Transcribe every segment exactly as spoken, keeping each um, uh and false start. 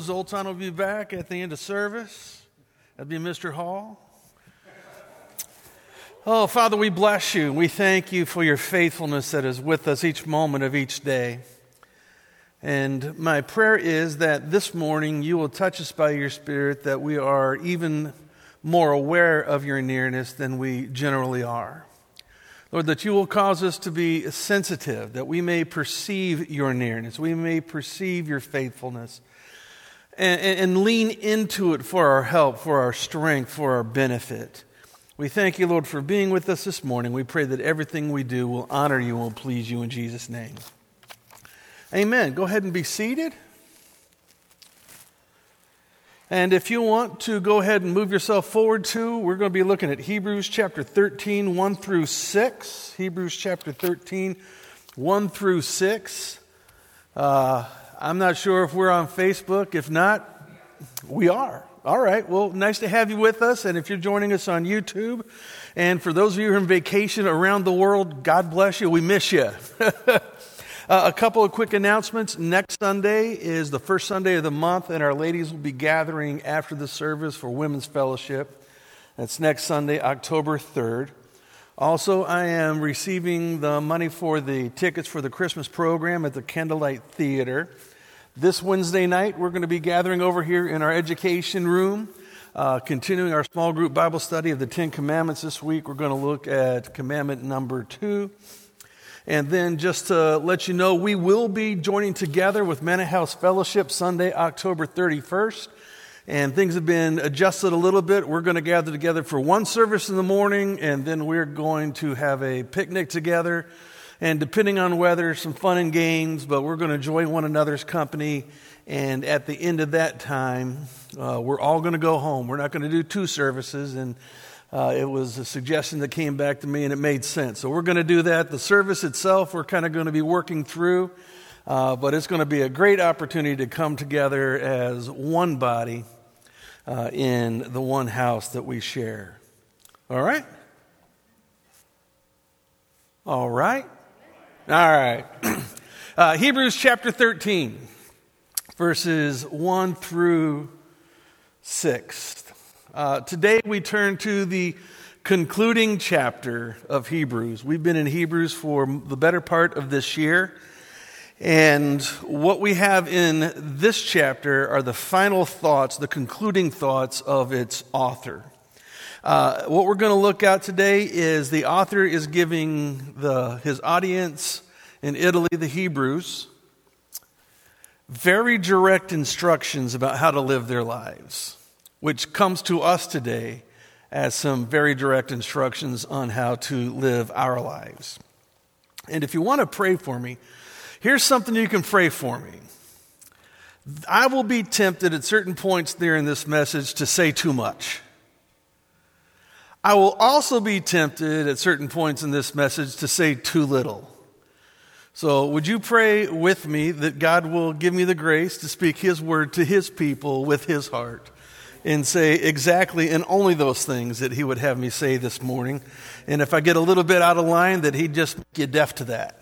Zoltan will be back at the end of service. That'd be Mister Hall. Oh, Father, we bless you. We thank you for your faithfulness that is with us each moment of each day. And my prayer is that this morning you will touch us by your Spirit, that we are even more aware of your nearness than we generally are. Lord, that you will cause us to be sensitive, that we may perceive your nearness, we may perceive your faithfulness, and, and, and lean into it for our help, for our strength, for our benefit. We thank you, Lord, for being with us this morning. We pray that everything we do will honor you and will please you in Jesus' name. Amen. Go ahead and be seated. And if you want to go ahead and move yourself forward to, we're going to be looking at Hebrews chapter thirteen, one through six. Hebrews chapter thirteen, one through six. Uh, I'm not sure if we're on Facebook. If not, we are. All right. Well, nice to have you with us. And if you're joining us on YouTube, and for those of you who are on vacation around the world, God bless you. We miss you. Uh, a couple of quick announcements. Next Sunday is the first Sunday of the month, and our ladies will be gathering after the service for Women's Fellowship. That's next Sunday, October third. Also, I am receiving the money for the tickets for the Christmas program at the Candlelight Theater. This Wednesday night, we're going to be gathering over here in our education room, uh, continuing our small group Bible study of the Ten Commandments. This week, we're going to look at commandment number two. And then just to let you know, we will be joining together with Manor House Fellowship Sunday, October thirty-first. And things have been adjusted a little bit. We're going to gather together for one service in the morning, and then we're going to have a picnic together. And depending on weather, some fun and games, but we're going to enjoy one another's company. And at the end of that time, uh, we're all going to go home. We're not going to do two services, and Uh, it was a suggestion that came back to me, and it made sense. So we're going to do that. The service itself, we're kind of going to be working through, uh, but it's going to be a great opportunity to come together as one body uh, in the one house that we share. All right? All right? All right. uh, Hebrews chapter thirteen, verses one through six. Uh, today we turn to the concluding chapter of Hebrews. We've been in Hebrews for the better part of this year. And what we have in this chapter are the final thoughts, the concluding thoughts of its author. Uh, what we're going to look at today is the author is giving the his audience in Italy, the Hebrews, very direct instructions about how to live their lives, which comes to us today as some very direct instructions on how to live our lives. And if you want to pray for me, here's something you can pray for me. I will be tempted at certain points there in this message to say too much. I will also be tempted at certain points in this message to say too little. So would you pray with me that God will give me the grace to speak His word to His people with His heart, and say exactly and only those things that He would have me say this morning. And if I get a little bit out of line, that He'd just make you deaf to that.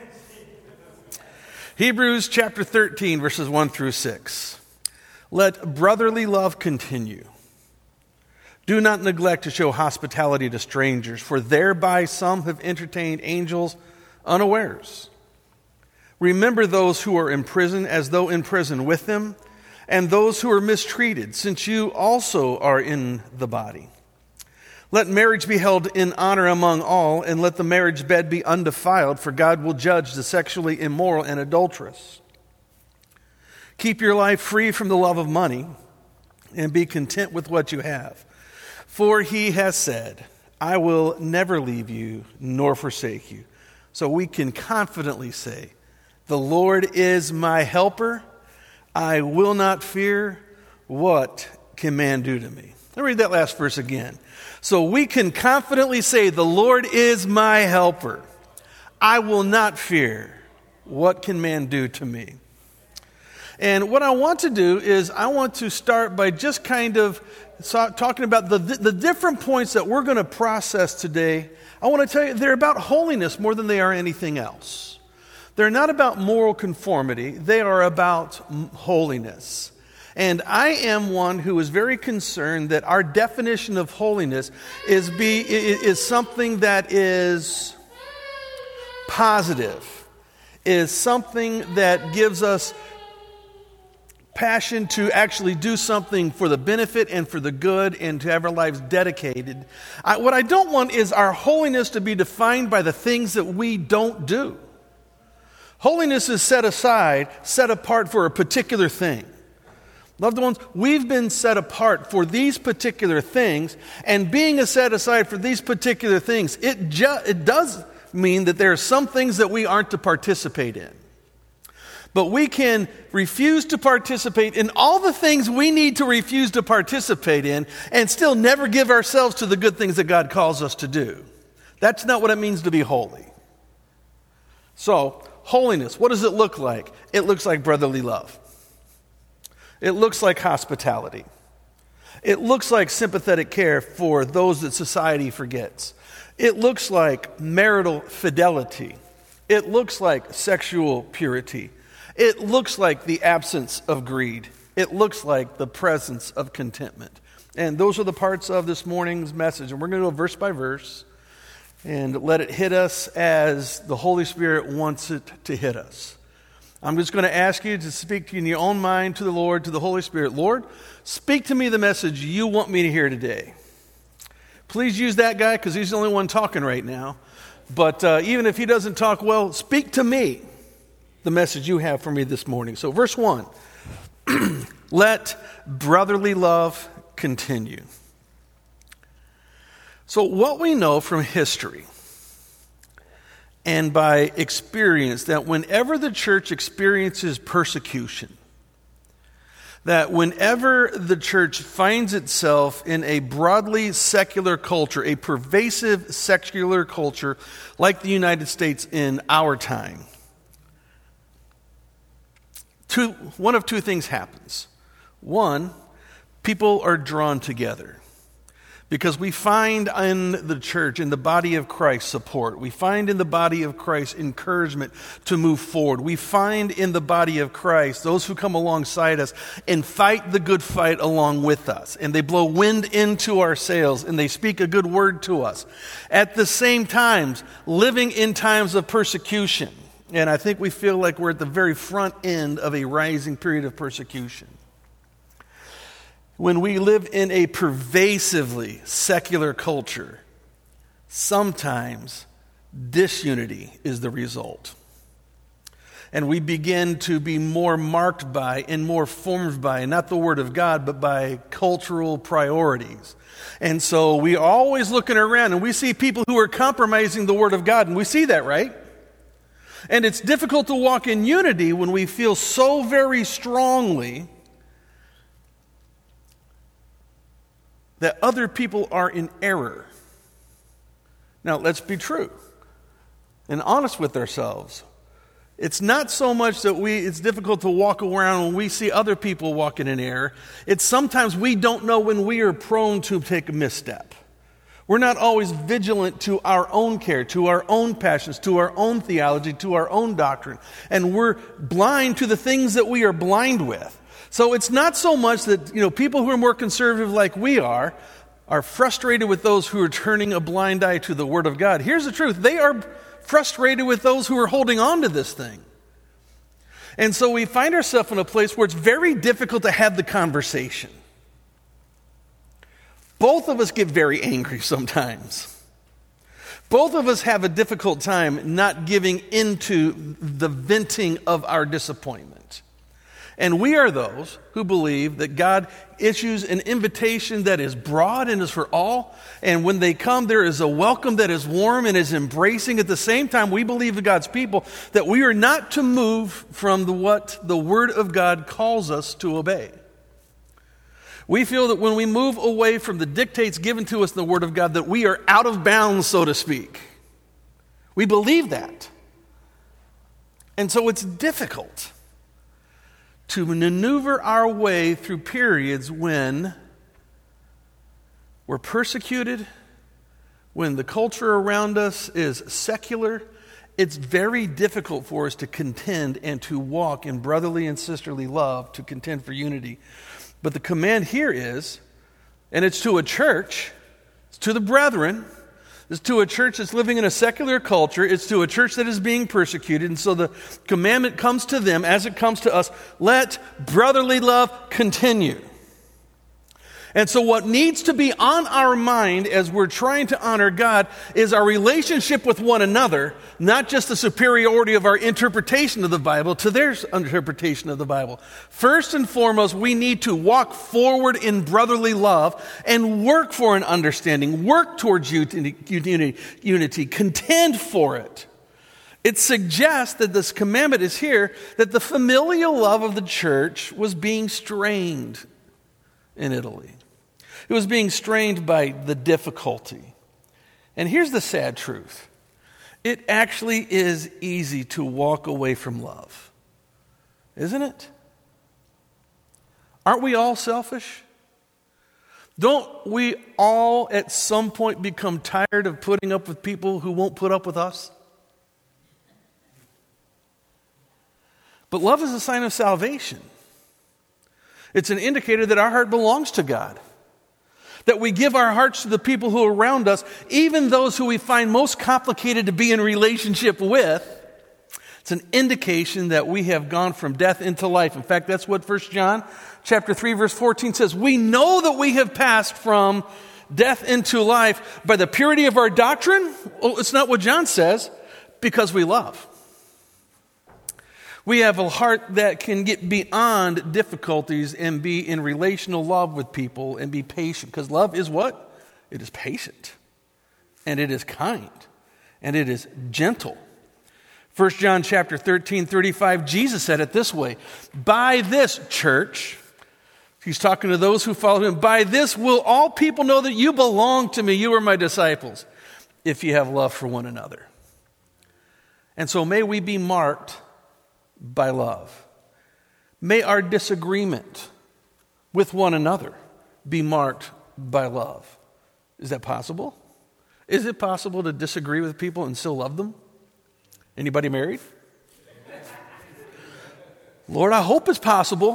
Hebrews chapter thirteen, verses one through six. Let brotherly love continue. Do not neglect to show hospitality to strangers, for thereby some have entertained angels unawares. Remember those who are in prison as though in prison with them, and those who are mistreated, since you also are in the body. Let marriage be held in honor among all, and let the marriage bed be undefiled, for God will judge the sexually immoral and adulterous. Keep your life free from the love of money, and be content with what you have. For He has said, I will never leave you nor forsake you. So we can confidently say, the Lord is my helper. I will not fear. What can man do to me? Let me read that last verse again. So we can confidently say, the Lord is my helper. I will not fear. What can man do to me? And what I want to do is I want to start by just kind of talking about the, the different points that we're going to process today. I want to tell you, they're about holiness more than they are anything else. They're not about moral conformity. They are about holiness. And I am one who is very concerned that our definition of holiness is be is something that is positive, is something that gives us passion to actually do something for the benefit and for the good and to have our lives dedicated. I, what I don't want is our holiness to be defined by the things that we don't do. Holiness is set aside, set apart for a particular thing. Loved ones, we've been set apart for these particular things, and being set aside for these particular things, it, ju- it does mean that there are some things that we aren't to participate in. But we can refuse to participate in all the things we need to refuse to participate in and still never give ourselves to the good things that God calls us to do. That's not what it means to be holy. So, holiness, what does it look like? It looks like brotherly love. It looks like hospitality. It looks like sympathetic care for those that society forgets. It looks like marital fidelity. It looks like sexual purity. It looks like the absence of greed. It looks like the presence of contentment. And those are the parts of this morning's message. And we're going to go verse by verse and let it hit us as the Holy Spirit wants it to hit us. I'm just going to ask you to speak in your own mind to the Lord, to the Holy Spirit. Lord, speak to me the message you want me to hear today. Please use that guy because he's the only one talking right now. But uh, even if he doesn't talk well, speak to me the message you have for me this morning. So verse one, let brotherly love continue. So what we know from history and by experience, that whenever the church experiences persecution, that whenever the church finds itself in a broadly secular culture, a pervasive secular culture like the United States in our time, two, one of two things happens. One, people are drawn together. Because we find in the church, in the body of Christ, support. We find in the body of Christ encouragement to move forward. We find in the body of Christ those who come alongside us and fight the good fight along with us. And they blow wind into our sails and they speak a good word to us. At the same time, living in times of persecution. And I think we feel like we're at the very front end of a rising period of persecution. When we live in a pervasively secular culture, sometimes disunity is the result. And we begin to be more marked by and more formed by, not the Word of God, but by cultural priorities. And so we are always looking around and we see people who are compromising the Word of God. And we see that, right? And it's difficult to walk in unity when we feel so very strongly that other people are in error. Now, let's be true and honest with ourselves. It's not so much that we it's difficult to walk around when we see other people walking in error. It's sometimes we don't know when we are prone to take a misstep. We're not always vigilant to our own care, to our own passions, to our own theology, to our own doctrine. And we're blind to the things that we are blind with. So it's not so much that, you know, people who are more conservative like we are, are frustrated with those who are turning a blind eye to the Word of God. Here's the truth. They are frustrated with those who are holding on to this thing. And so we find ourselves in a place where it's very difficult to have the conversation. Both of us get very angry sometimes. Both of us have a difficult time not giving into the venting of our disappointment. And we are those who believe that God issues an invitation that is broad and is for all. And when they come, there is a welcome that is warm and is embracing. At the same time, we believe in God's people that we are not to move from the, what the Word of God calls us to obey. We feel that when we move away from the dictates given to us in the Word of God, that we are out of bounds, so to speak. We believe that. And so it's difficult to maneuver our way through periods when we're persecuted, when the culture around us is secular, it's very difficult for us to contend and to walk in brotherly and sisterly love, to contend for unity. But the command here is, and it's to a church, it's to the brethren, it's to a church that's living in a secular culture, it's to a church that is being persecuted, and so the commandment comes to them as it comes to us, let brotherly love continue. And so what needs to be on our mind as we're trying to honor God is our relationship with one another, not just the superiority of our interpretation of the Bible to their interpretation of the Bible. First and foremost, we need to walk forward in brotherly love and work for an understanding, work towards unity, unity, contend for it. It suggests that this commandment is here that the familial love of the church was being strained in Italy. It was being strained by the difficulty. And here's the sad truth. It actually is easy to walk away from love. Isn't it? Aren't we all selfish? Don't we all at some point become tired of putting up with people who won't put up with us? But love is a sign of salvation. It's an indicator that our heart belongs to God. That we give our hearts to the people who are around us, even those who we find most complicated to be in relationship with. It's an indication that we have gone from death into life. In fact, that's what First John chapter three, verse fourteen says. We know that we have passed from death into life by the purity of our doctrine. Well, it's not what John says, because we love. We have a heart that can get beyond difficulties and be in relational love with people and be patient. Because love is what? It is patient. And it is kind. And it is gentle. First John chapter thirteen, thirty-five, Jesus said it this way. By this, church, he's talking to those who follow him, by this will all people know that you belong to me. You are my disciples, if you have love for one another. And so may we be marked by love. May our disagreement with one another be marked by love. Is that possible? Is it possible to disagree with people and still love them? Anybody married? Lord, I hope it's possible.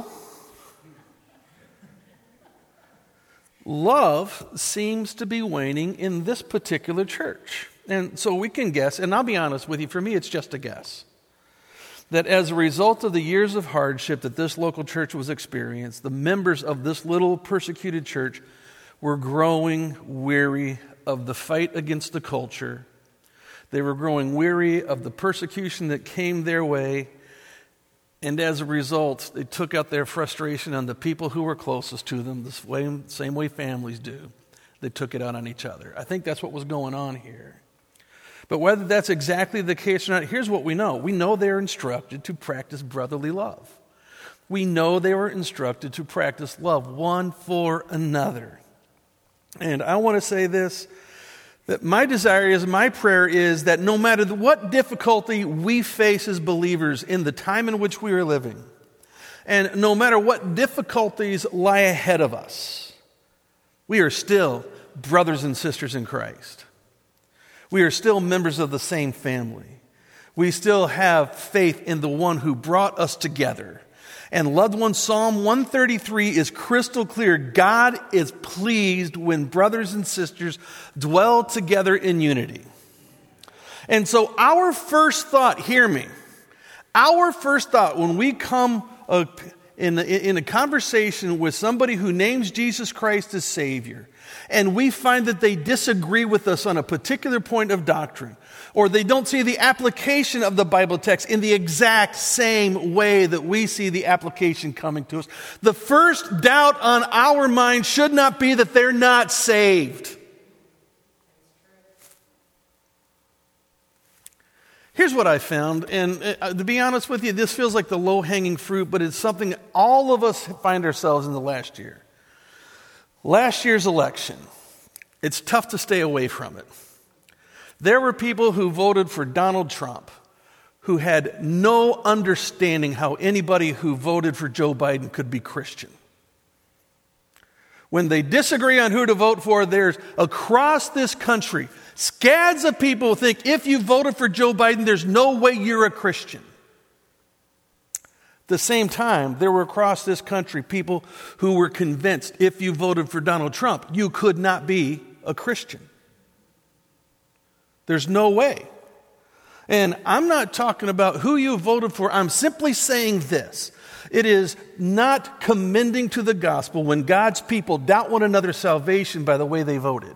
Love seems to be waning in this particular church. And so we can guess, and I'll be honest with you, for me it's just a guess, that as a result of the years of hardship that this local church was experiencing, the members of this little persecuted church were growing weary of the fight against the culture. They were growing weary of the persecution that came their way. And as a result, they took out their frustration on the people who were closest to them, the way, same way families do. They took it out on each other. I think that's what was going on here. But whether that's exactly the case or not, here's what we know. We know they're instructed to practice brotherly love. We know they were instructed to practice love one for another. And I want to say this, that my desire is, my prayer is that no matter what difficulty we face as believers in the time in which we are living, and no matter what difficulties lie ahead of us, we are still brothers and sisters in Christ. We are still members of the same family. We still have faith in the one who brought us together. And loved one, Psalm one thirty-three is crystal clear. God is pleased when brothers and sisters dwell together in unity. And so our first thought, hear me, our first thought when we come up in, in a conversation with somebody who names Jesus Christ as Savior, and we find that they disagree with us on a particular point of doctrine, or they don't see the application of the Bible text in the exact same way that we see the application coming to us, the first doubt on our mind should not be that they're not saved. Here's what I found, and to be honest with you, this feels like the low-hanging fruit, but it's something all of us find ourselves in the last year. Last year's election, it's tough to stay away from it. There were people who voted for Donald Trump who had no understanding how anybody who voted for Joe Biden could be Christian. When they disagree on who to vote for, there's across this country, scads of people think if you voted for Joe Biden, there's no way you're a Christian. At the same time, there were across this country people who were convinced if you voted for Donald Trump, you could not be a Christian. There's no way. And I'm not talking about who you voted for. I'm simply saying this. It is not commending to the gospel when God's people doubt one another's salvation by the way they voted.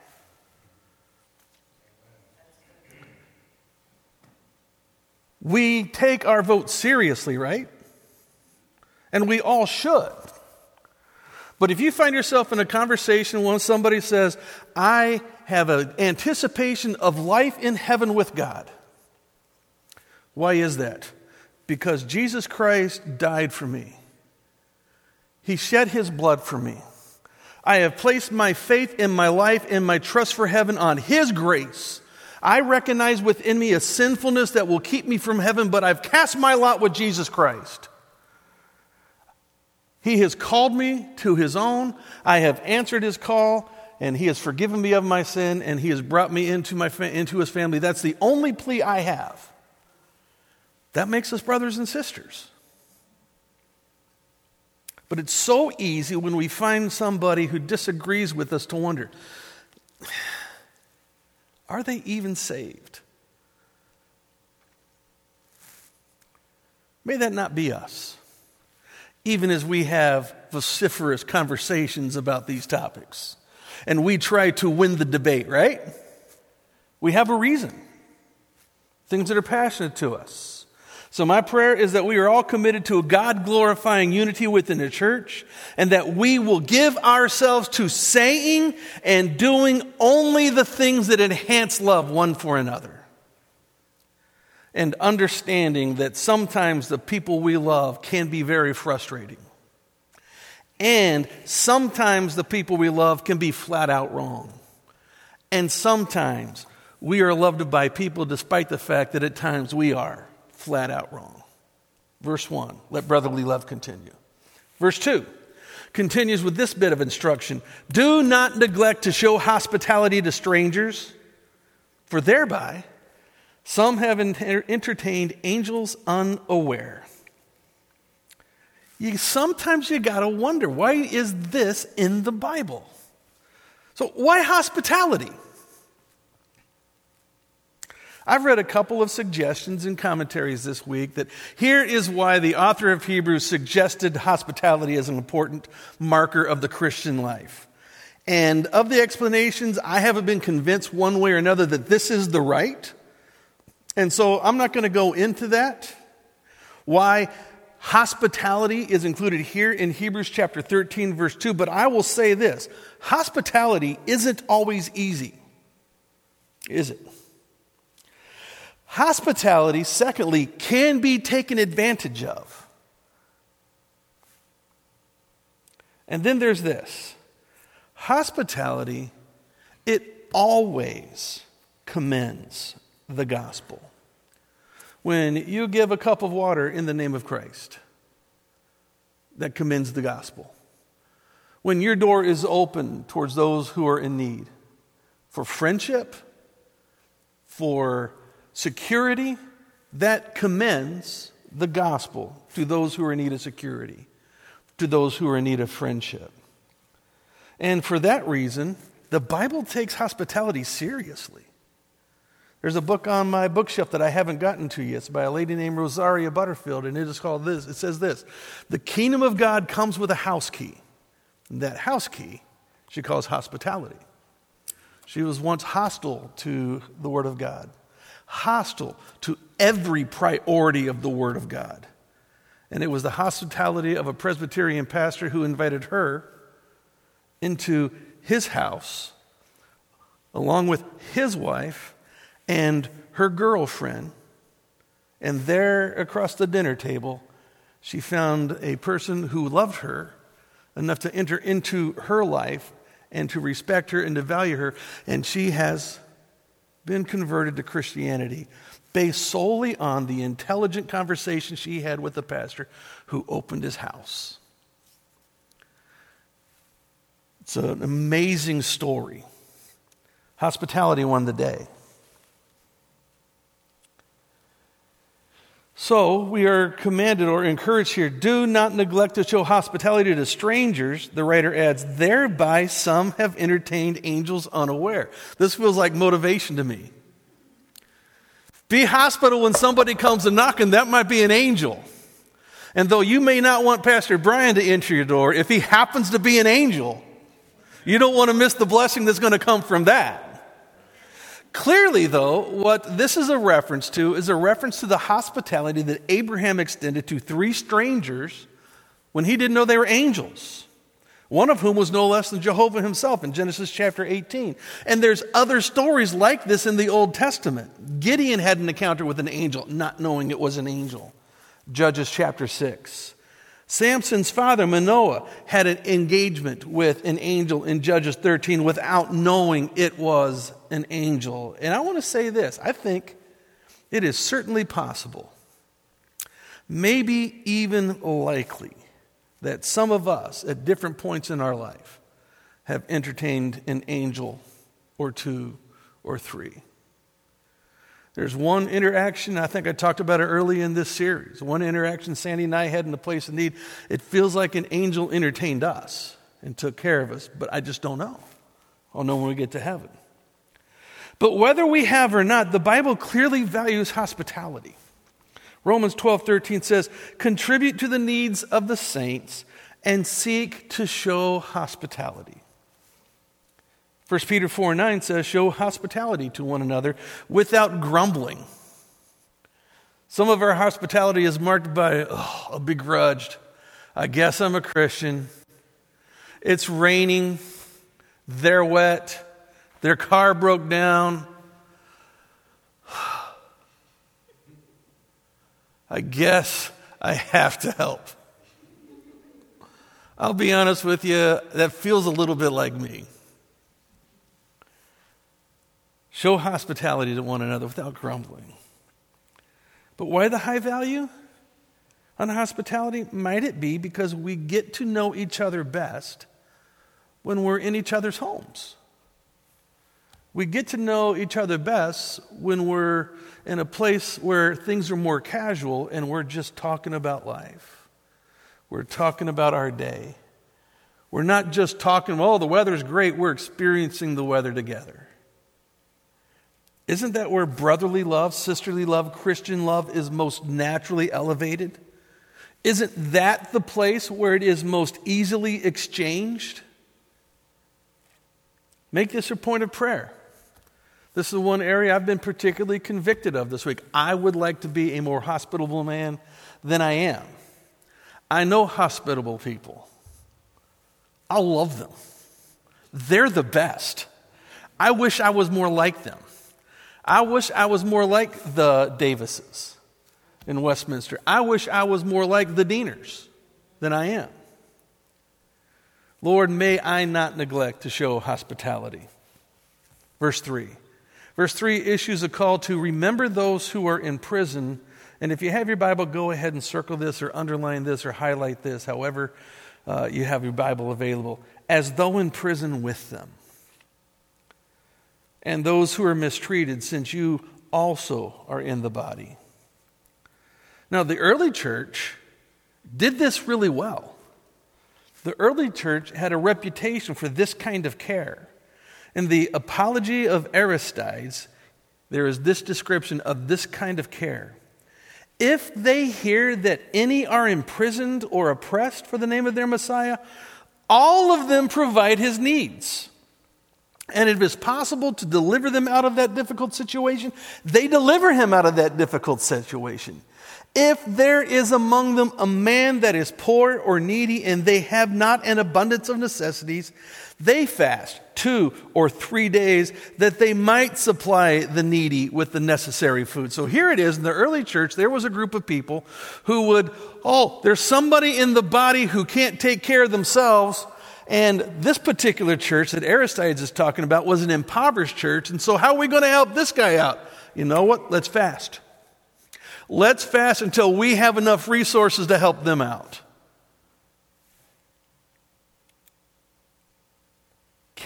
We take our vote seriously, right? And we all should. But if you find yourself in a conversation when somebody says, I have an anticipation of life in heaven with God. Why is that? Because Jesus Christ died for me. He shed his blood for me. I have placed my faith in my life and my trust for heaven on his grace. I recognize within me a sinfulness that will keep me from heaven, but I've cast my lot with Jesus Christ. He has called me to his own. I have answered his call, and he has forgiven me of my sin, and he has brought me into my fa- into his family. That's the only plea I have. That makes us brothers and sisters. But it's so easy when we find somebody who disagrees with us to wonder, are they even saved? May that not be us, even as we have vociferous conversations about these topics. And we try to win the debate, right? We have a reason. Things that are passionate to us. So my prayer is that we are all committed to a God-glorifying unity within the church, and that we will give ourselves to saying and doing only the things that enhance love one for another. And understanding that sometimes the people we love can be very frustrating. And sometimes the people we love can be flat out wrong. And sometimes we are loved by people despite the fact that at times we are flat out wrong. Verse one, let brotherly love continue. Verse two continues with this bit of instruction. Do not neglect to show hospitality to strangers, for thereby some have entertained angels unaware. You, sometimes you got to wonder, why is this in the Bible? So why hospitality? I've read a couple of suggestions and commentaries this week that here is why the author of Hebrews suggested hospitality as an important marker of the Christian life. And of the explanations, I haven't been convinced one way or another that this is the right. And so I'm not going to go into that. Why hospitality is included here in Hebrews chapter thirteen, verse two. But I will say this. Hospitality isn't always easy. Is it? Hospitality, secondly, can be taken advantage of. And then there's this. Hospitality, it always commends the gospel. When you give a cup of water in the name of Christ, that commends the gospel. When your door is open towards those who are in need, for friendship, for security, that commends the gospel to those who are in need of security, to those who are in need of friendship. And for that reason, the Bible takes hospitality seriously. There's a book on my bookshelf that I haven't gotten to yet. It's by a lady named Rosaria Butterfield, and it is called this. It says this: the kingdom of God comes with a house key. And that house key she calls hospitality. She was once hostile to the Word of God. Hostile to every priority of the Word of God. And it was the hospitality of a Presbyterian pastor who invited her into his house, along with his wife and her girlfriend. And there across the dinner table, she found a person who loved her enough to enter into her life and to respect her and to value her. And she has been converted to Christianity based solely on the intelligent conversation she had with the pastor who opened his house. It's an amazing story. Hospitality won the day. So we are commanded or encouraged here, do not neglect to show hospitality to strangers. The writer adds, thereby some have entertained angels unaware. This feels like motivation to me. Be hospitable when somebody comes a knocking, that might be an angel. And though you may not want Pastor Brian to enter your door, if he happens to be an angel, you don't want to miss the blessing that's going to come from that. Clearly, though, what this is a reference to is a reference to the hospitality that Abraham extended to three strangers when he didn't know they were angels. One of whom was no less than Jehovah himself in Genesis chapter eighteen. And there's other stories like this in the Old Testament. Gideon had an encounter with an angel, not knowing it was an angel. Judges chapter six. Samson's father, Manoah, had an engagement with an angel in Judges thirteen without knowing it was an angel. And I want to say this. I think it is certainly possible, maybe even likely, that some of us at different points in our life have entertained an angel or two or three. There's one interaction, I think I talked about it early in this series. One interaction Sandy and I had in the place of need. It feels like an angel entertained us and took care of us, but I just don't know. I'll know when we get to heaven. But whether we have or not, the Bible clearly values hospitality. Romans twelve thirteen says, contribute to the needs of the saints and seek to show hospitality. First Peter four nine says, show hospitality to one another without grumbling. Some of our hospitality is marked by, oh, a begrudged. I guess I'm a Christian. It's raining. They're wet. Their car broke down. I guess I have to help. I'll be honest with you, that feels a little bit like me. Show hospitality to one another without grumbling. But why the high value on hospitality? Might it be because we get to know each other best when we're in each other's homes? We get to know each other best when we're in a place where things are more casual and we're just talking about life. We're talking about our day. We're not just talking, well, the weather's great, we're experiencing the weather together. Isn't that where brotherly love, sisterly love, Christian love is most naturally elevated? Isn't that the place where it is most easily exchanged? Make this a point of prayer. This is the one area I've been particularly convicted of this week. I would like to be a more hospitable man than I am. I know hospitable people. I love them. They're the best. I wish I was more like them. I wish I was more like the Davises in Westminster. I wish I was more like the Deaners than I am. Lord, may I not neglect to show hospitality. Verse three. Verse three issues a call to remember those who are in prison. And if you have your Bible, go ahead and circle this or underline this or highlight this, however uh, you have your Bible available, as though in prison with them. And those who are mistreated, since you also are in the body. Now, the early church did this really well. The early church had a reputation for this kind of care. In the Apology of Aristides, there is this description of this kind of care. If they hear that any are imprisoned or oppressed for the name of their Messiah, all of them provide his needs. And if it's possible to deliver them out of that difficult situation, they deliver him out of that difficult situation. If there is among them a man that is poor or needy and they have not an abundance of necessities, they fast two or three days that they might supply the needy with the necessary food. So here it is, in the early church, there was a group of people who would, oh, there's somebody in the body who can't take care of themselves. And this particular church that Aristides is talking about was an impoverished church. And so how are we going to help this guy out? You know what? Let's fast. Let's fast until we have enough resources to help them out.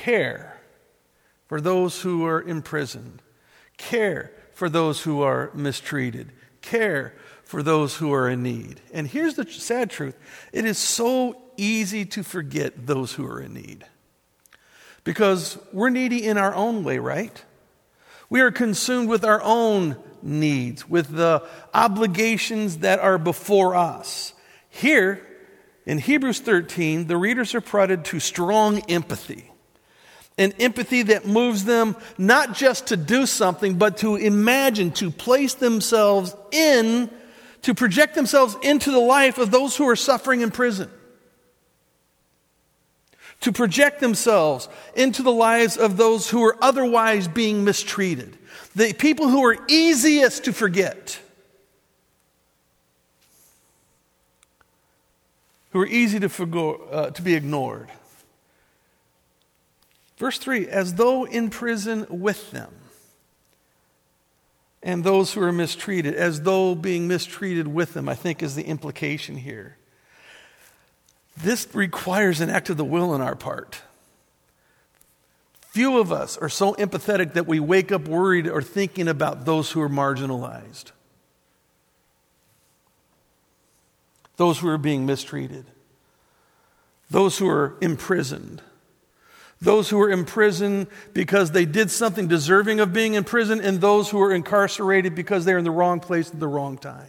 care for those who are imprisoned, care for those who are mistreated, care for those who are in need. And here's the sad truth. It is so easy to forget those who are in need. Because we're needy in our own way, right? We are consumed with our own needs, with the obligations that are before us. Here, in Hebrews thirteen, the readers are prodded to strong empathy. An empathy that moves them not just to do something, but to imagine, to place themselves in, to project themselves into the life of those who are suffering in prison. To project themselves into the lives of those who are otherwise being mistreated. The people who are easiest to forget. Who are easy to, forgo, uh, to be ignored. Verse three, as though in prison with them. And those who are mistreated, as though being mistreated with them, I think is the implication here. This requires an act of the will on our part. Few of us are so empathetic that we wake up worried or thinking about those who are marginalized. Those who are being mistreated. Those who are imprisoned. Those who are imprisoned because they did something deserving of being in prison, and those who are incarcerated because they're in the wrong place at the wrong time.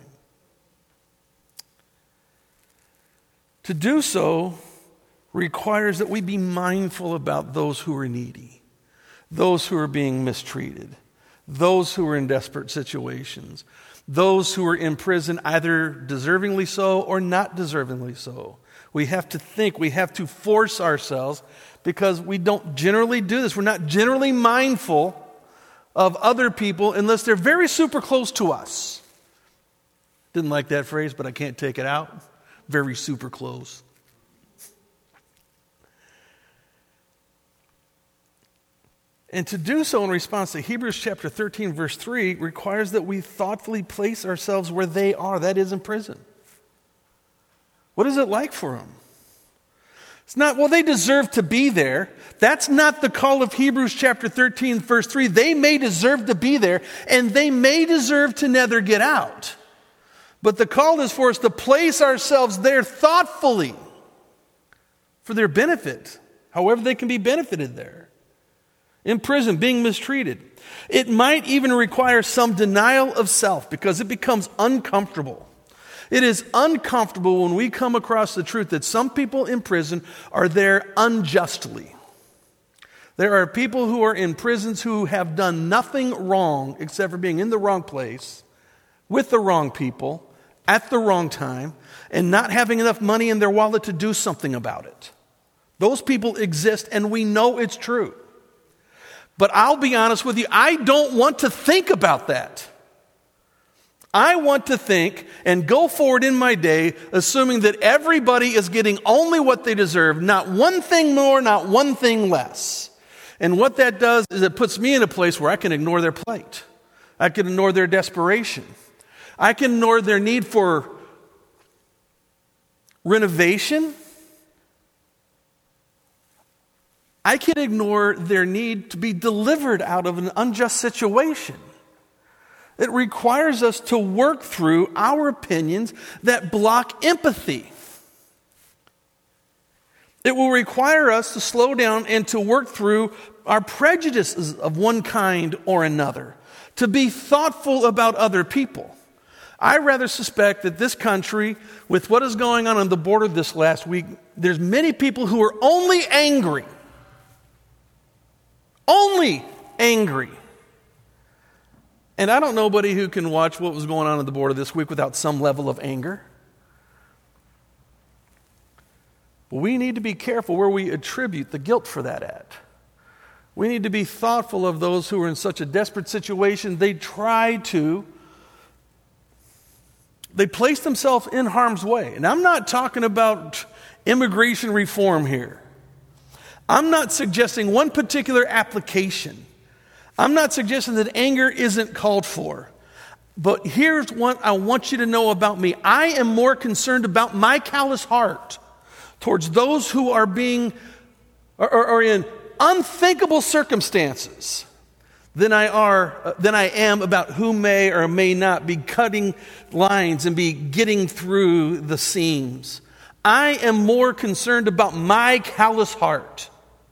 To do so requires that we be mindful about those who are needy, those who are being mistreated, those who are in desperate situations, those who are in prison either deservingly so or not deservingly so. We have to think, we have to force ourselves, because we don't generally do this. We're not generally mindful of other people unless they're very super close to us. Didn't like that phrase, but I can't take it out. Very super close. And to do so in response to Hebrews chapter thirteen, verse three, requires that we thoughtfully place ourselves where they are, that is, in prison. What is it like for them? It's not, well, they deserve to be there. That's not the call of Hebrews chapter thirteen, verse three. They may deserve to be there, and they may deserve to never get out. But the call is for us to place ourselves there thoughtfully for their benefit, however they can be benefited there. In prison, being mistreated. It might even require some denial of self because it becomes uncomfortable. It is uncomfortable when we come across the truth that some people in prison are there unjustly. There are people who are in prisons who have done nothing wrong except for being in the wrong place, with the wrong people, at the wrong time, and not having enough money in their wallet to do something about it. Those people exist, and we know it's true. But I'll be honest with you, I don't want to think about that. I want to think and go forward in my day assuming that everybody is getting only what they deserve, not one thing more, not one thing less. And what that does is it puts me in a place where I can ignore their plight. I can ignore their desperation. I can ignore their need for renovation. I can ignore their need to be delivered out of an unjust situation. It requires us to work through our opinions that block empathy. It will require us to slow down and to work through our prejudices of one kind or another, to be thoughtful about other people. I rather suspect that this country, with what is going on on the border this last week, there's many people who are only angry. Only angry. And I don't know nobody who can watch what was going on at the border this week without some level of anger. But we need to be careful where we attribute the guilt for that at. We need to be thoughtful of those who are in such a desperate situation. They try to, they place themselves in harm's way. And I'm not talking about immigration reform here. I'm not suggesting one particular application. I'm not suggesting that anger isn't called for. But here's what I want you to know about me. I am more concerned about my callous heart towards those who are being, or, or, or in unthinkable circumstances than I are uh, than I am about who may or may not be cutting lines and be getting through the seams. I am more concerned about my callous heart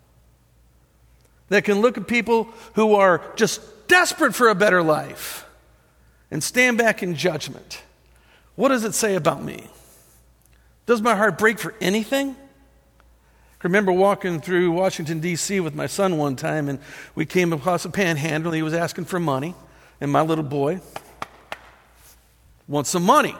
that can look at people who are just desperate for a better life and stand back in judgment. What does it say about me? Does my heart break for anything? I remember walking through Washington, D C with my son one time, and we came across a panhandle. He was asking for money, and my little boy wants some money.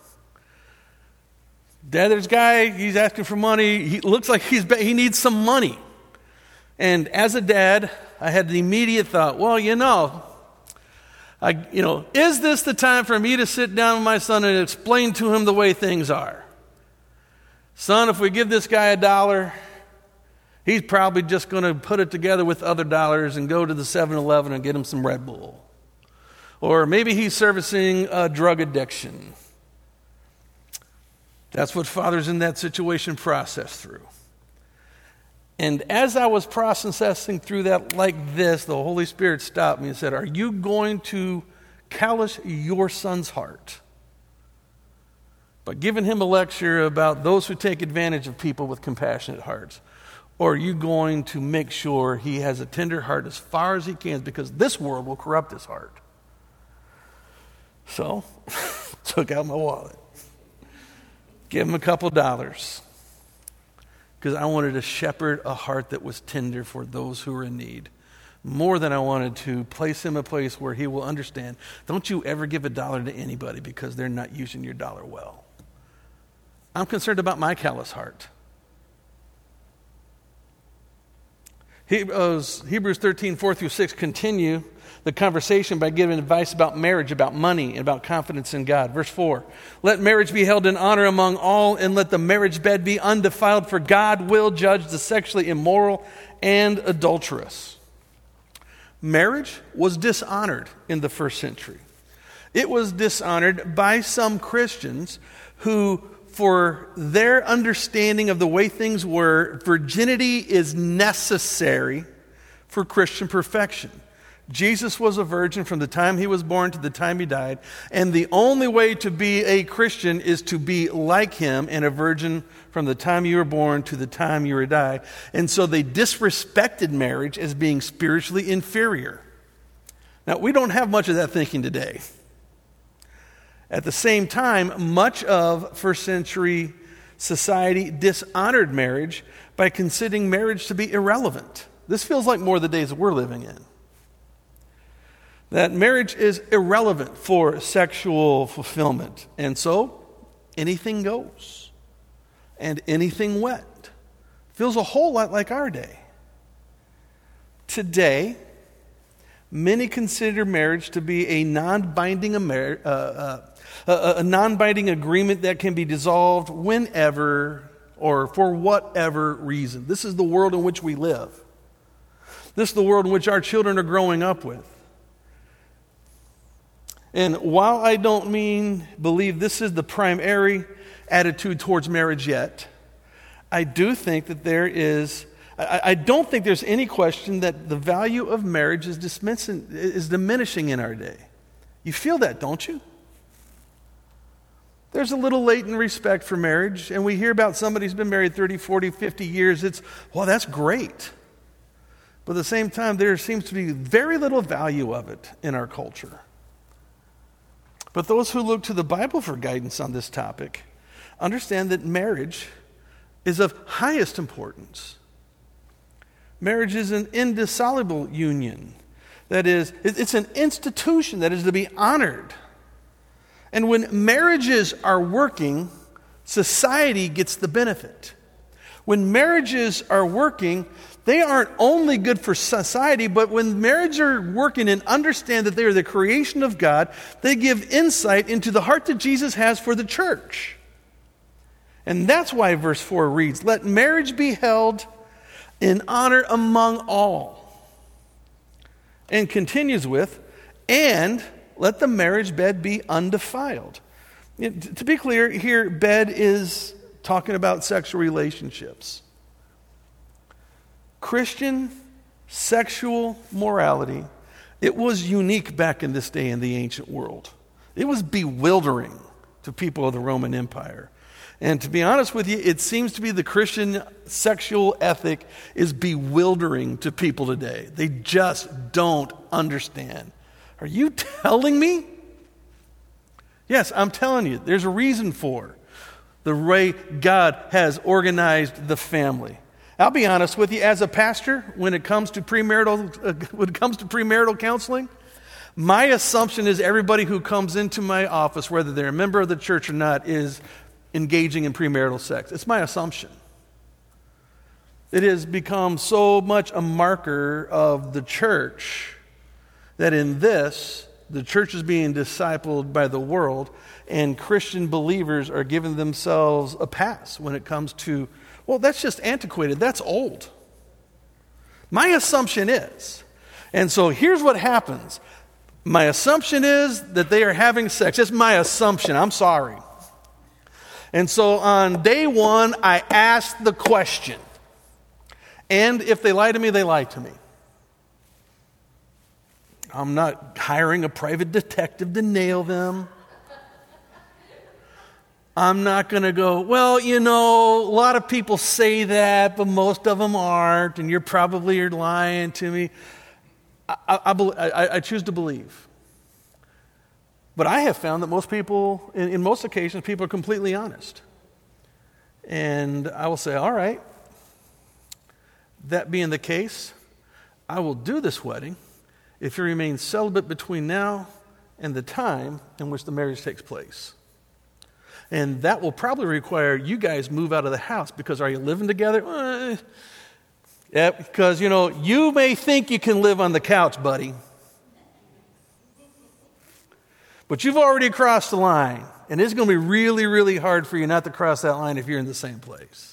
Dad, there's a guy, he's asking for money. He looks like he's he needs some money. And as a dad, I had the immediate thought, well, you know, I, you know, is this the time for me to sit down with my son and explain to him the way things are? Son, if we give this guy a dollar, he's probably just going to put it together with other dollars and go to the seven eleven and get him some Red Bull. Or maybe he's servicing a drug addiction. That's what fathers in that situation process through. And as I was processing through that like this, the Holy Spirit stopped me and said, are you going to callous your son's heart by giving him a lecture about those who take advantage of people with compassionate hearts? Or are you going to make sure he has a tender heart as far as he can, because this world will corrupt his heart? So, took out my wallet. Give him a couple dollars. Because I wanted to shepherd a heart that was tender for those who are in need. More than I wanted to place him in a place where he will understand, don't you ever give a dollar to anybody because they're not using your dollar well. I'm concerned about my callous heart. Hebrews, Hebrews thirteen, four through six continue the conversation by giving advice about marriage, about money, and about confidence in God. Verse four, let marriage be held in honor among all, and let the marriage bed be undefiled, for God will judge the sexually immoral and adulterous. Marriage was dishonored in the first century. It was dishonored by some Christians who, for their understanding of the way things were, virginity is necessary for Christian perfection. Jesus was a virgin from the time he was born to the time he died, and the only way to be a Christian is to be like him and a virgin from the time you were born to the time you were died. And so they disrespected marriage as being spiritually inferior. Now, we don't have much of that thinking today. At the same time, much of first century society dishonored marriage by considering marriage to be irrelevant. This feels like more the days that we're living in. That marriage is irrelevant for sexual fulfillment. And so, anything goes. And anything went. Feels a whole lot like our day. Today, many consider marriage to be a non-binding Amer- uh, uh, a, a non-binding agreement that can be dissolved whenever or for whatever reason. This is the world in which we live. This is the world in which our children are growing up with. And while I don't mean believe this is the primary attitude towards marriage yet, I do think that there is, I, I don't think there's any question that the value of marriage is, dismissing, is diminishing in our day. You feel that, don't you? There's a little latent respect for marriage, and we hear about somebody who's been married thirty, forty, fifty years. It's, well, that's great. But at the same time, there seems to be very little value of it in our culture. But those who look to the Bible for guidance on this topic understand that marriage is of highest importance. Marriage is an indissoluble union. That is, it's an institution that is to be honored. And when marriages are working, society gets the benefit. When marriages are working, they aren't only good for society, but when marriages are working and understand that they are the creation of God, they give insight into the heart that Jesus has for the church. And that's why verse four reads, let marriage be held in honor among all. And continues with, and let the marriage bed be undefiled. To be clear, here, bed is talking about sexual relationships. Christian sexual morality, it was unique back in this day in the ancient world. It was bewildering to people of the Roman Empire. And to be honest with you, it seems to be the Christian sexual ethic is bewildering to people today. They just don't understand. Are you telling me? Yes, I'm telling you. There's a reason for the way God has organized the family. I'll be honest with you, as a pastor, when it comes to premarital, uh, when it comes to premarital counseling, my assumption is everybody who comes into my office, whether they're a member of the church or not, is engaging in premarital sex. It's my assumption. It has become so much a marker of the church that in this, the church is being discipled by the world, and Christian believers are giving themselves a pass when it comes to, well, that's just antiquated. That's old. My assumption is, and so here's what happens. My assumption is that they are having sex. It's my assumption. I'm sorry. And so on day one, I asked the question. And if they lie to me, they lie to me. I'm not hiring a private detective to nail them. I'm not going to go, well, you know, a lot of people say that, but most of them aren't, and you're probably are lying to me. I, I, I, I choose to believe. But I have found that most people, in, in most occasions, people are completely honest. And I will say, all right, that being the case, I will do this wedding if you remain celibate between now and the time in which the marriage takes place. And that will probably require you guys move out of the house, because are you living together? Eh, yeah, because, you know, you may think you can live on the couch, buddy. But you've already crossed the line, and it's going to be really, really hard for you not to cross that line if you're in the same place.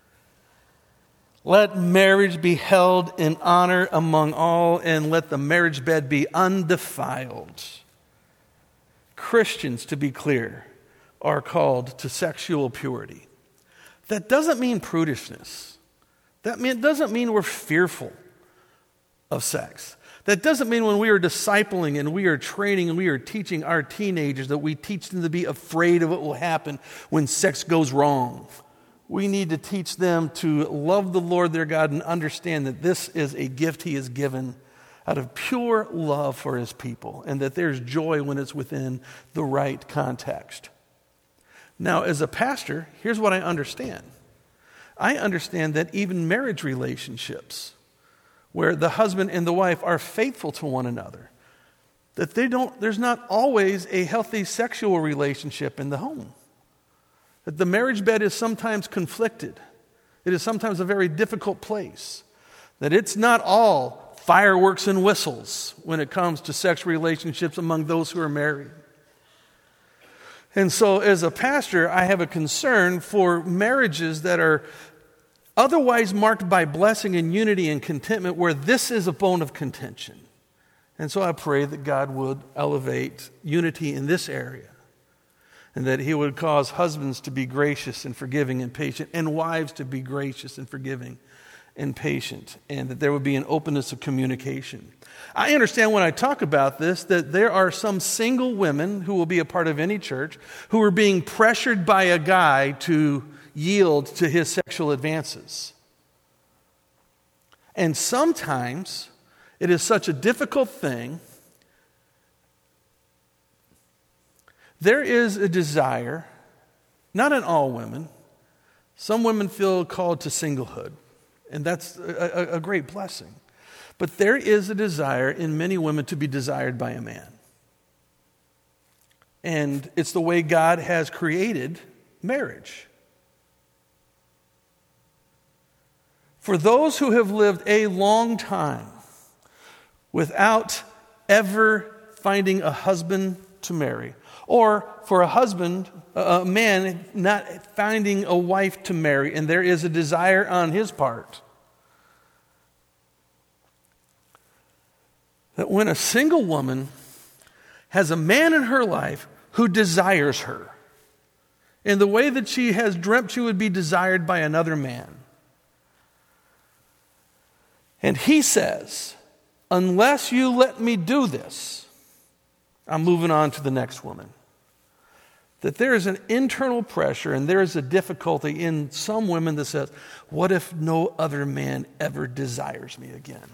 Let marriage be held in honor among all, and let the marriage bed be undefiled. Christians, to be clear, are called to sexual purity. That doesn't mean prudishness. That mean, doesn't mean we're fearful of sex. That doesn't mean when we are discipling and we are training and we are teaching our teenagers that we teach them to be afraid of what will happen when sex goes wrong. We need to teach them to love the Lord their God and understand that this is a gift He has given out of pure love for His people, and that there's joy when it's within the right context. Now, as a pastor, here's what I understand. I understand that even marriage relationships, where the husband and the wife are faithful to one another, that they don't, there's not always a healthy sexual relationship in the home. That the marriage bed is sometimes conflicted. It is sometimes a very difficult place. That it's not all fireworks and whistles when it comes to sex relationships among those who are married. And so as a pastor, I have a concern for marriages that are otherwise marked by blessing and unity and contentment, where this is a bone of contention. And so I pray that God would elevate unity in this area, and that He would cause husbands to be gracious and forgiving and patient, and wives to be gracious and forgiving and patient, and that there would be an openness of communication. I understand when I talk about this that there are some single women who will be a part of any church who are being pressured by a guy to yield to his sexual advances. And sometimes it is such a difficult thing. There is a desire, not in all women. Some women feel called to singlehood, and that's a, a, a great blessing. But there is a desire in many women to be desired by a man. And it's the way God has created marriage. For those who have lived a long time without ever finding a husband to marry, or for a husband, a man not finding a wife to marry, and there is a desire on his part, that when a single woman has a man in her life who desires her, in the way that she has dreamt she would be desired by another man, And he says, unless you let me do this, I'm moving on to the next woman. That there is an internal pressure and there is a difficulty in some women that says, what if no other man ever desires me again?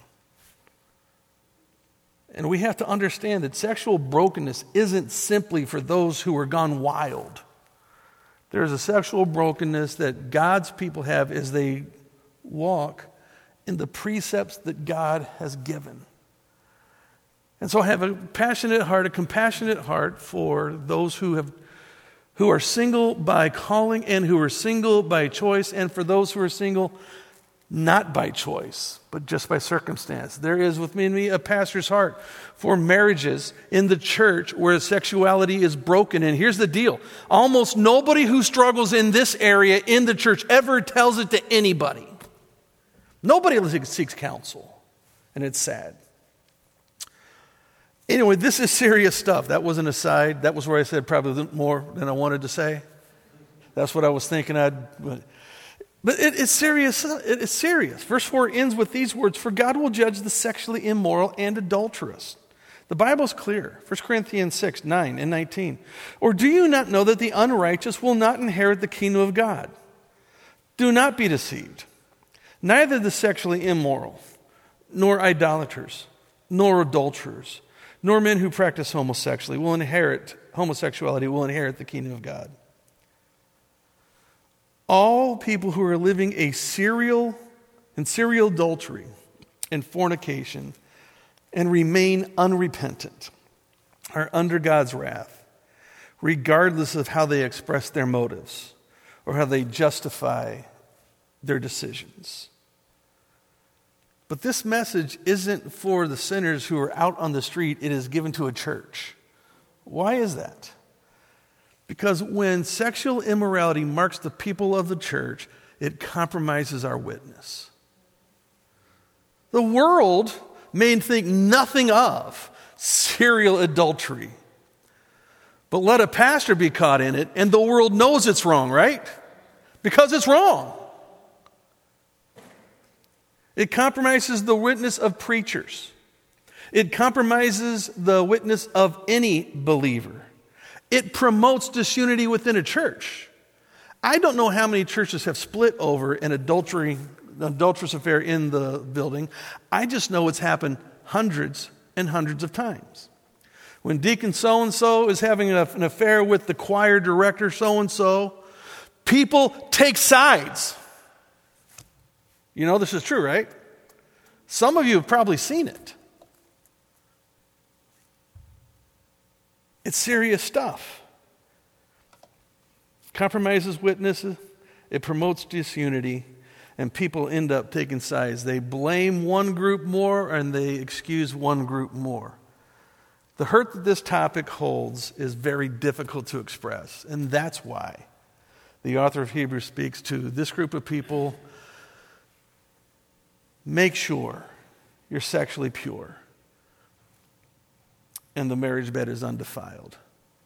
And we have to understand that sexual brokenness isn't simply for those who are gone wild. There's a sexual brokenness that God's people have as they walk in the precepts that God has given. And so I have a passionate heart, a compassionate heart for those who have who are single by calling and who are single by choice, and for those who are single not by choice, but just by circumstance. There is within me a pastor's heart for marriages in the church where sexuality is broken. And here's the deal. Almost nobody who struggles in this area in the church ever tells it to anybody. Nobody seeks counsel, and it's sad. Anyway, this is serious stuff. That was an aside. That was where I said probably more than I wanted to say. That's what I was thinking I'd... But it, it's serious. It, it's serious. Verse four ends with these words, for God will judge the sexually immoral and adulterous. The Bible's clear. First Corinthians six, nine and nineteen. Or do you not know that the unrighteous will not inherit the kingdom of God? Do not be deceived. Neither the sexually immoral, nor idolaters, nor adulterers, nor men who practice homosexuality will inherit homosexuality will inherit the kingdom of God. All people who are living a serial in serial adultery and fornication and remain unrepentant are under God's wrath, regardless of how they express their motives or how they justify their decisions. But this message isn't for the sinners who are out on the street. It is given to a church. Why is that? Because when sexual immorality marks the people of the church, it compromises our witness. The world may think nothing of serial adultery. But let a pastor be caught in it, and the world knows it's wrong, right? Because it's wrong. It compromises the witness of preachers. It compromises the witness of any believer. It promotes disunity within a church. I don't know how many churches have split over an adultery, adulterous affair in the building. I just know it's happened hundreds and hundreds of times. When Deacon so-and-so is having an affair with the choir director so-and-so, people take sides. You know this is true, right? Some of you have probably seen it. It's serious stuff. Compromises witnesses. It promotes disunity. And people end up taking sides. They blame one group more and they excuse one group more. The hurt that this topic holds is very difficult to express. And that's why the author of Hebrews speaks to this group of people. Make sure you're sexually pure and the marriage bed is undefiled.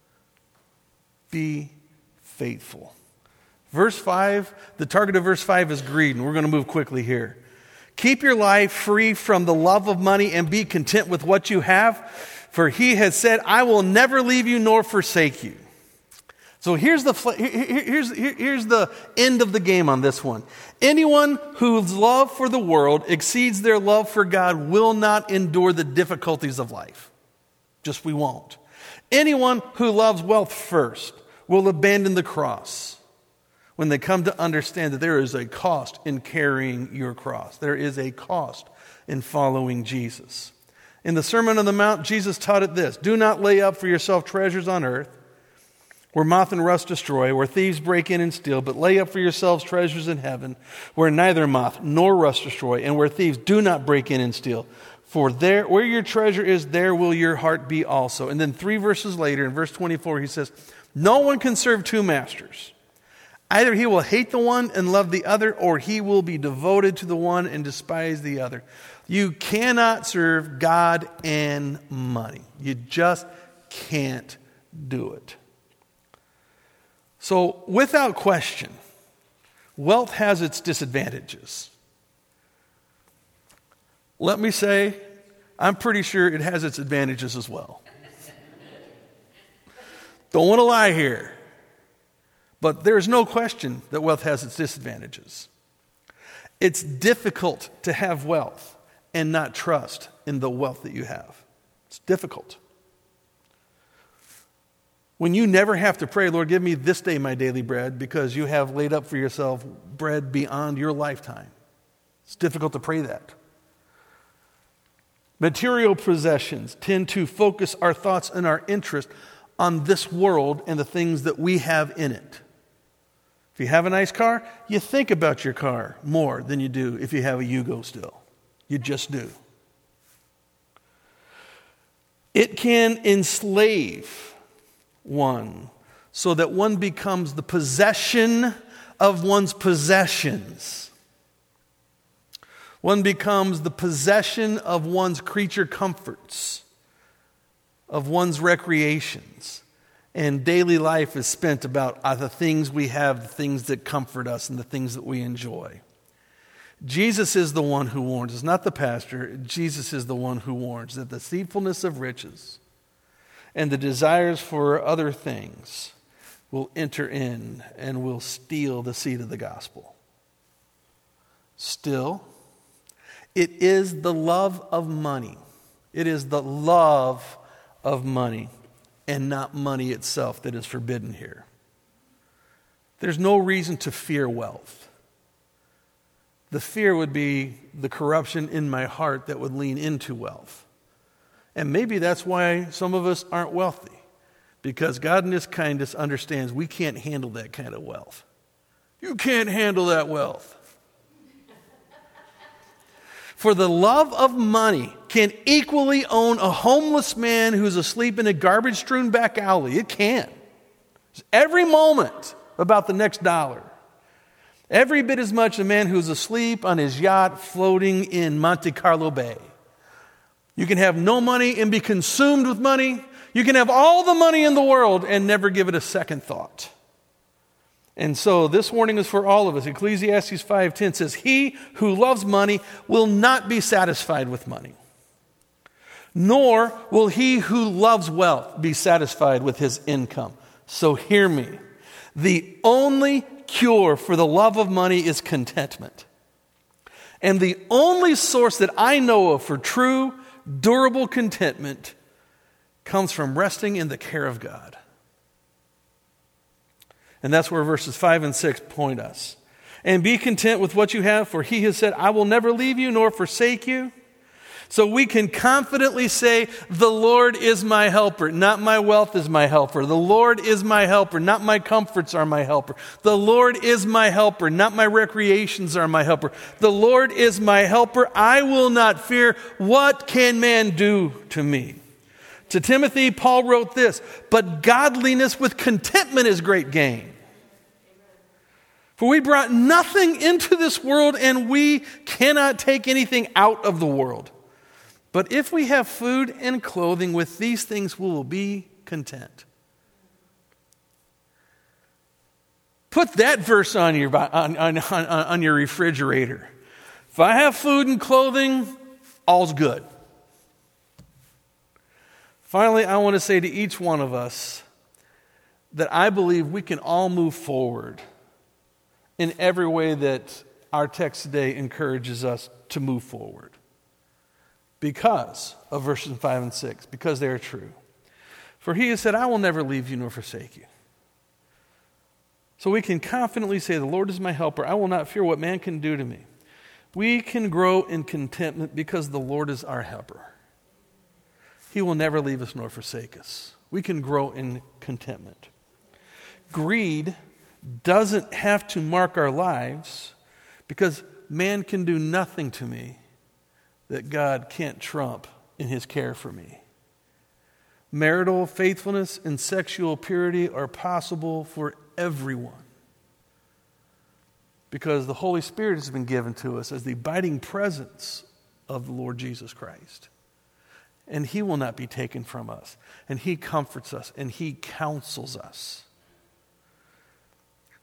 Be faithful. Verse five, the target of verse five is greed, and we're going to move quickly here. Keep your life free from the love of money and be content with what you have, for he has said, I will never leave you nor forsake you. So here's the here's here's the end of the game on this one. Anyone whose love for the world exceeds their love for God will not endure the difficulties of life. Just we won't. Anyone who loves wealth first will abandon the cross when they come to understand that there is a cost in carrying your cross. There is a cost in following Jesus. In the Sermon on the Mount, Jesus taught it this: do not lay up for yourself treasures on earth, where moth and rust destroy, where thieves break in and steal, but lay up for yourselves treasures in heaven, where neither moth nor rust destroy, and where thieves do not break in and steal. For there, where your treasure is, there will your heart be also. And then three verses later, in verse twenty-four, he says, no one can serve two masters. Either he will hate the one and love the other, or he will be devoted to the one and despise the other. You cannot serve God and money. You just can't do it. So, without question, wealth has its disadvantages. let me say, I'm pretty sure it has its advantages as well. Don't want to lie here. But there is no question that wealth has its disadvantages. It's difficult to have wealth and not trust in the wealth that you have. It's difficult. When you never have to pray, Lord, give me this day my daily bread, because you have laid up for yourself bread beyond your lifetime. It's difficult to pray that. Material possessions tend to focus our thoughts and our interest on this world and the things that we have in it. If you have a nice car, you think about your car more than you do if you have a Yugo still. You just do. It can enslave one so that one becomes the possession of one's possessions. One becomes the possession of one's creature comforts, of one's recreations. And daily life is spent about the things we have, the things that comfort us, and the things that we enjoy. Jesus is the one who warns. It's not the pastor. Jesus is the one who warns that the deceitfulness of riches and the desires for other things will enter in and will steal the seed of the gospel. Still, it is the love of money. It is the love of money and not money itself that is forbidden here. There's no reason to fear wealth. The fear would be the corruption in my heart that would lean into wealth. And maybe that's why some of us aren't wealthy, because God in His kindness understands we can't handle that kind of wealth. You can't handle that wealth. For the love of money can equally own a homeless man who's asleep in a garbage-strewn back alley. It can. It's every moment about the next dollar. Every bit as much a man who's asleep on his yacht floating in Monte Carlo Bay. You can have no money and be consumed with money. You can have all the money in the world and never give it a second thought. And so this warning is for all of us. Ecclesiastes five ten says, "He who loves money will not be satisfied with money, nor will he who loves wealth be satisfied with his income." So hear me. The only cure for the love of money is contentment. And the only source that I know of for true, durable contentment comes from resting in the care of God. And that's where verses five and six point us. And be content with what you have, for He has said, "I will never leave you nor forsake you." So we can confidently say, the Lord is my helper, not my wealth is my helper. The Lord is my helper, not my comforts are my helper. The Lord is my helper, not my recreations are my helper. The Lord is my helper. I will not fear. What can man do to me? To Timothy, Paul wrote this, "But godliness with contentment is great gain. For we brought nothing into this world, and we cannot take anything out of the world. But if we have food and clothing, with these things we will be content." Put that verse on your, on, on, on, on your refrigerator. If I have food and clothing, all's good. Finally, I want to say to each one of us that I believe we can all move forward in every way that our text today encourages us to move forward, because of verses five and six, because they are true. For He has said, "I will never leave you nor forsake you." So we can confidently say, the Lord is my helper. I will not fear what man can do to me. We can grow in contentment because the Lord is our helper. He will never leave us nor forsake us. We can grow in contentment. Greed doesn't have to mark our lives, because man can do nothing to me that God can't trump in His care for me. Marital faithfulness and sexual purity are possible for everyone, because the Holy Spirit has been given to us as the abiding presence of the Lord Jesus Christ. And He will not be taken from us. And He comforts us and He counsels us.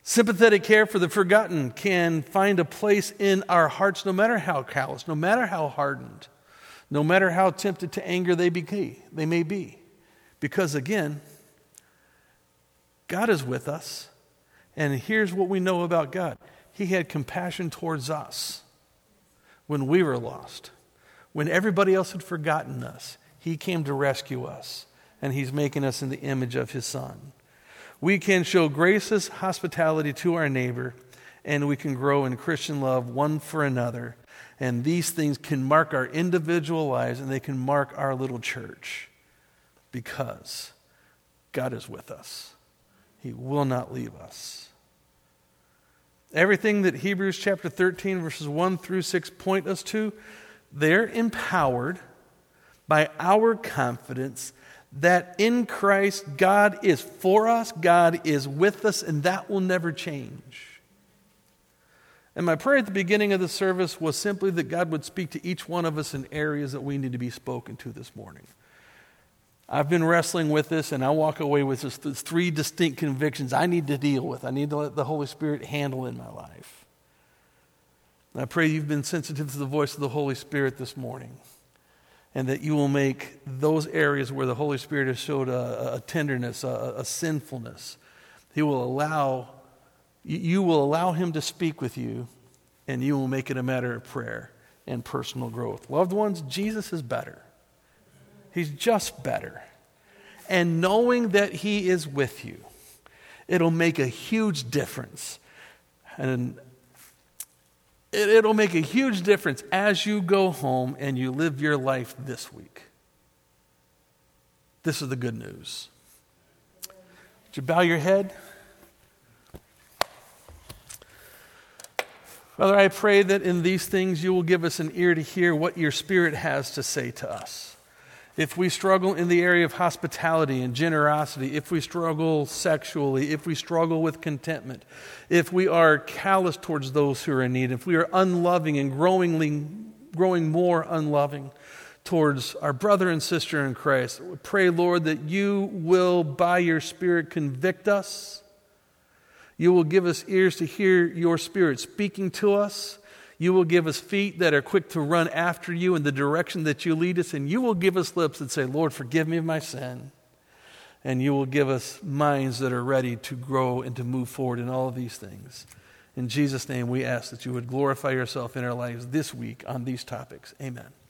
Sympathetic care for the forgotten can find a place in our hearts no matter how callous, no matter how hardened, no matter how tempted to anger they be, they may be. Because again, God is with us. And here's what we know about God. He had compassion towards us when we were lost. When everybody else had forgotten us, He came to rescue us. And He's making us in the image of His Son. We can show gracious hospitality to our neighbor, and we can grow in Christian love one for another. And these things can mark our individual lives, and they can mark our little church, because God is with us. He will not leave us. Everything that Hebrews chapter thirteen, verses one through six point us to, they're empowered by our confidence that in Christ, God is for us, God is with us, and that will never change. And my prayer at the beginning of the service was simply that God would speak to each one of us in areas that we need to be spoken to this morning. I've been wrestling with this, and I walk away with this, this three distinct convictions I need to deal with. I need to let the Holy Spirit handle in my life. And I pray you've been sensitive to the voice of the Holy Spirit this morning, and that you will make those areas where the Holy Spirit has showed a, a tenderness, a, a sinfulness. He will allow, you will allow Him to speak with you, and you will make it a matter of prayer and personal growth. Loved ones, Jesus is better. He's just better. And knowing that He is with you, it'll make a huge difference. And It, it'll make a huge difference as you go home and you live your life this week. This is the good news. Would you bow your head? Father, I pray that in these things you will give us an ear to hear what your Spirit has to say to us. If we struggle in the area of hospitality and generosity, if we struggle sexually, if we struggle with contentment, if we are callous towards those who are in need, if we are unloving and growingly, growing more unloving towards our brother and sister in Christ, we pray, Lord, that you will, by your Spirit, convict us. You will give us ears to hear your Spirit speaking to us. You will give us feet that are quick to run after you in the direction that you lead us. And you will give us lips that say, Lord, forgive me of my sin. And you will give us minds that are ready to grow and to move forward in all of these things. In Jesus' name, we ask that you would glorify yourself in our lives this week on these topics. Amen.